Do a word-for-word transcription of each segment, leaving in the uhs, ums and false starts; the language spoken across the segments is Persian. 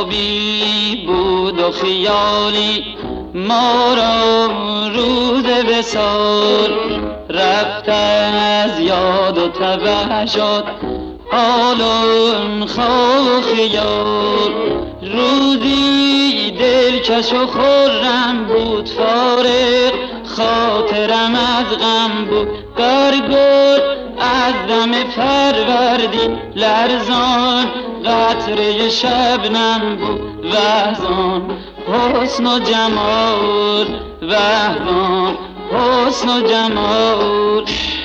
خوابی بود و خیالی ما را روز وصال، رفت از یاد و تبه شد حال و خواب و خیال. روزی دلکش و خرم بود، فارغ خاطرم از غم بود. برگل از دم فروردین لرزان قطره شبنم بود. وحزان حسن و جمال، وحزان حسن و جمال.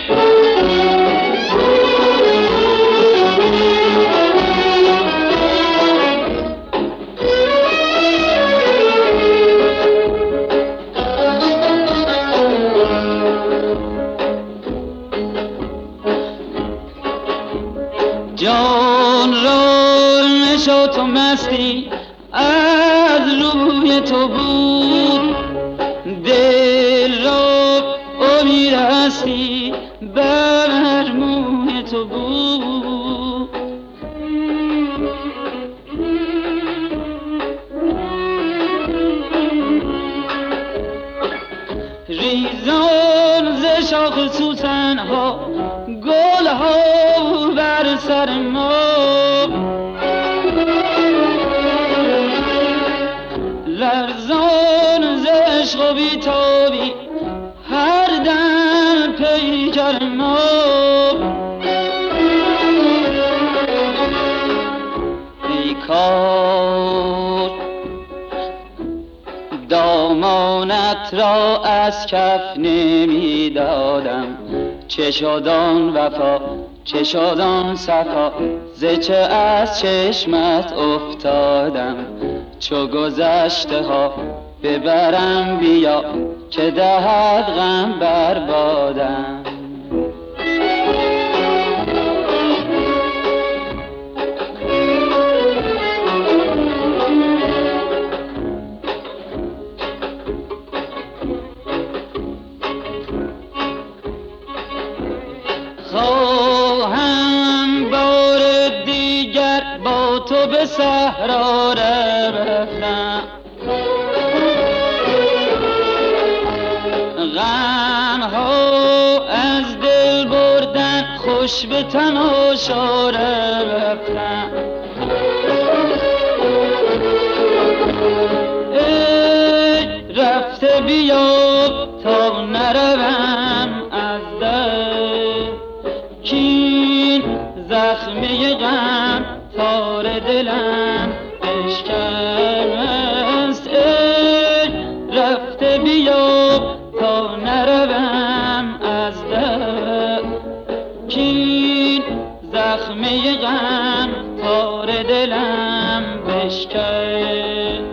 جان را نشاط و مستی از روی تو بود، دل را امید هستی بر موی تو بود. ریزان ز شاخ سوسن ها گل ها بر سر ما، لرزان ز عشق و بیتابی هر دم پیکر ما. بیکار دامانت را از کف نمی دادم، چه شد آن وفا چه شد آن صفا، ز چه از چشمت افتادم. چو گذشته ها ببرم بیا که دهد غم بربادم. خواهم بار دیگر با تو به صحرا رفتم، غمها از دل بردن خوش به تماشا رفتم. ای رفته بیا تا نروم از دل، کین زخمه غم تار دلم بشکست. ای رفته بیا تا نروم از دل، کین زخمه غم تار دلم بشکست.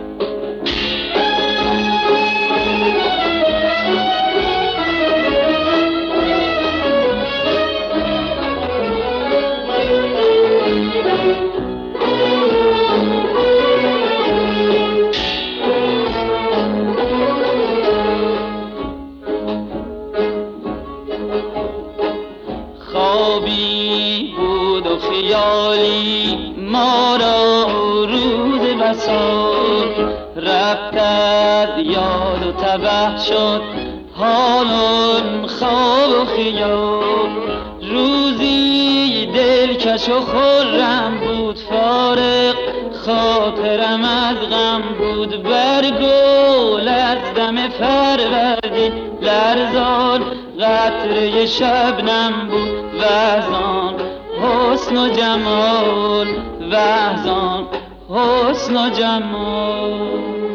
خوابی بود و خیالی ما را روز وصال، رفت از یاد و تبه شد حال و خواب و خیال. روزی دلکش و خرم بود، فارغ خاطرم از غم بود. برگل از دم فروردین لرزان قطره شبنم بود. وحزان حسن و جمال، وحزان حسن و جمال.